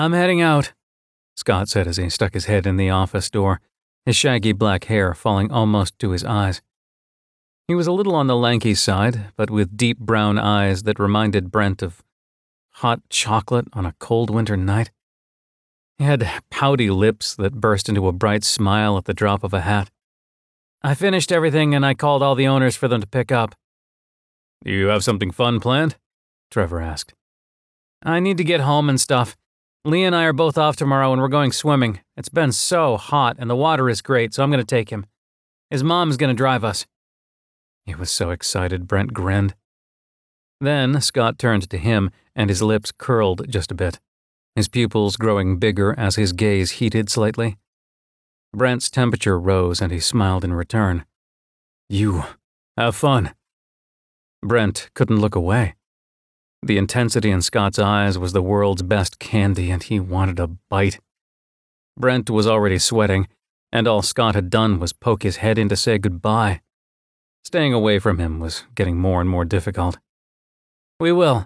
I'm heading out, Scott said as he stuck his head in the office door, his shaggy black hair falling almost to his eyes. He was a little on the lanky side, but with deep brown eyes that reminded Brent of hot chocolate on a cold winter night. He had pouty lips that burst into a bright smile at the drop of a hat. I finished everything and I called all the owners for them to pick up. Do you have something fun planned? Trevor asked. I need to get home and stuff. Lee and I are both off tomorrow and we're going swimming. It's been so hot and the water is great, so I'm going to take him. His mom's going to drive us. He was so excited, Brent grinned. Then Scott turned to him and his lips curled just a bit, his pupils growing bigger as his gaze heated slightly. Brent's temperature rose and he smiled in return. You have fun. Brent couldn't look away. The intensity in Scott's eyes was the world's best candy and he wanted a bite. Brent was already sweating, and all Scott had done was poke his head in to say goodbye. Staying away from him was getting more and more difficult. We will.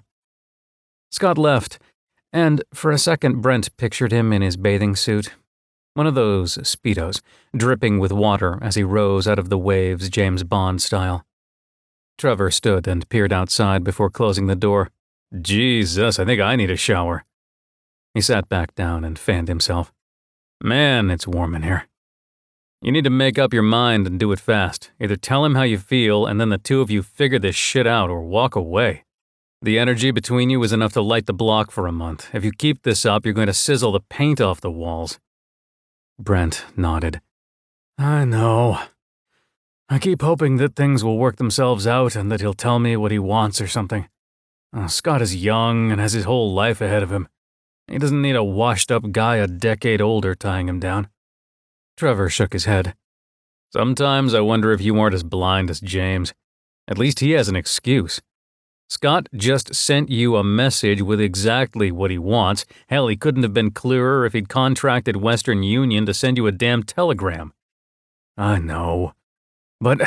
Scott left, and for a second Brent pictured him in his bathing suit, one of those Speedos, dripping with water as he rose out of the waves James Bond style. Trevor stood and peered outside before closing the door. Jesus, I think I need a shower. He sat back down and fanned himself. Man, it's warm in here. You need to make up your mind and do it fast. Either tell him how you feel and then the two of you figure this shit out or walk away. The energy between you is enough to light the block for a month. If you keep this up, you're going to sizzle the paint off the walls. Brent nodded. I know. I keep hoping that things will work themselves out and that he'll tell me what he wants or something. Scott is young and has his whole life ahead of him. He doesn't need a washed-up guy a decade older tying him down. Trevor shook his head. Sometimes I wonder if you aren't as blind as James. At least he has an excuse. Scott just sent you a message with exactly what he wants. Hell, he couldn't have been clearer if he'd contracted Western Union to send you a damn telegram. I know. But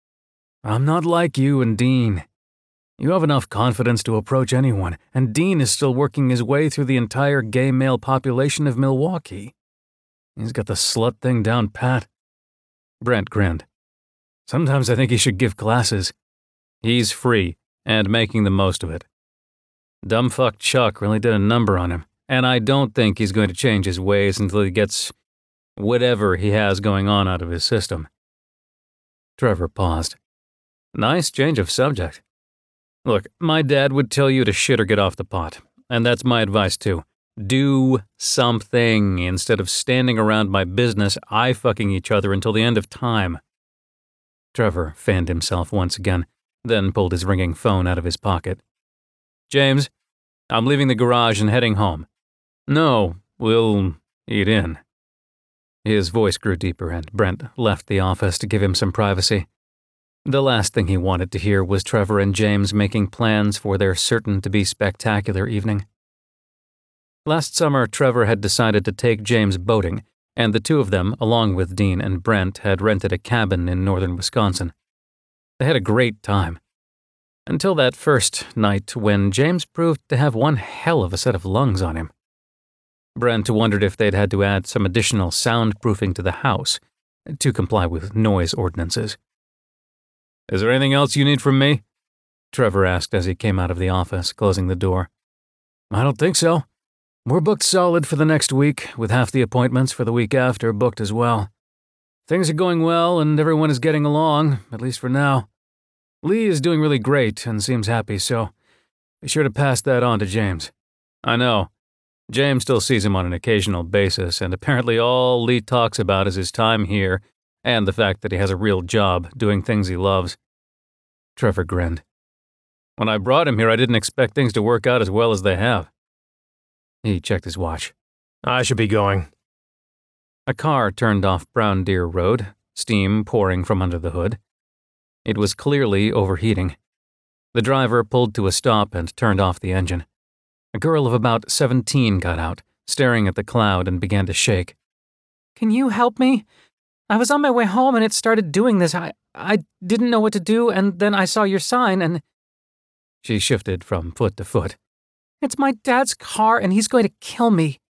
I'm not like you and Dean. You have enough confidence to approach anyone, and Dean is still working his way through the entire gay male population of Milwaukee. He's got the slut thing down pat. Brent grinned. Sometimes I think he should give classes. He's free, and making the most of it. Dumbfuck Chuck really did a number on him, and I don't think he's going to change his ways until he gets whatever he has going on out of his system. Trevor paused. Nice change of subject. Look, my dad would tell you to shit or get off the pot, and that's my advice too. Do something instead of standing around my business eye-fucking each other until the end of time. Trevor fanned himself once again, then pulled his ringing phone out of his pocket. James, I'm leaving the garage and heading home. No, we'll eat in. His voice grew deeper and Brent left the office to give him some privacy. The last thing he wanted to hear was Trevor and James making plans for their certain-to-be spectacular evening. Last summer, Trevor had decided to take James boating, and the two of them, along with Dean and Brent, had rented a cabin in northern Wisconsin. They had a great time. Until that first night when James proved to have one hell of a set of lungs on him. Brent wondered if they'd had to add some additional soundproofing to the house to comply with noise ordinances. Is there anything else you need from me? Trevor asked as he came out of the office, closing the door. I don't think so. We're booked solid for the next week, with half the appointments for the week after booked as well. Things are going well and everyone is getting along, at least for now. Lee is doing really great and seems happy, so be sure to pass that on to James. I know. James still sees him on an occasional basis, and apparently all Lee talks about is his time here and the fact that he has a real job doing things he loves. Trevor grinned. When I brought him here, I didn't expect things to work out as well as they have. He checked his watch. I should be going. A car turned off Brown Deer Road, steam pouring from under the hood. It was clearly overheating. The driver pulled to a stop and turned off the engine. A girl of about 17 got out, staring at the cloud, and began to shake. Can you help me? I was on my way home and it started doing this. I didn't know what to do, and then I saw your sign and... She shifted from foot to foot. It's my dad's car and he's going to kill me.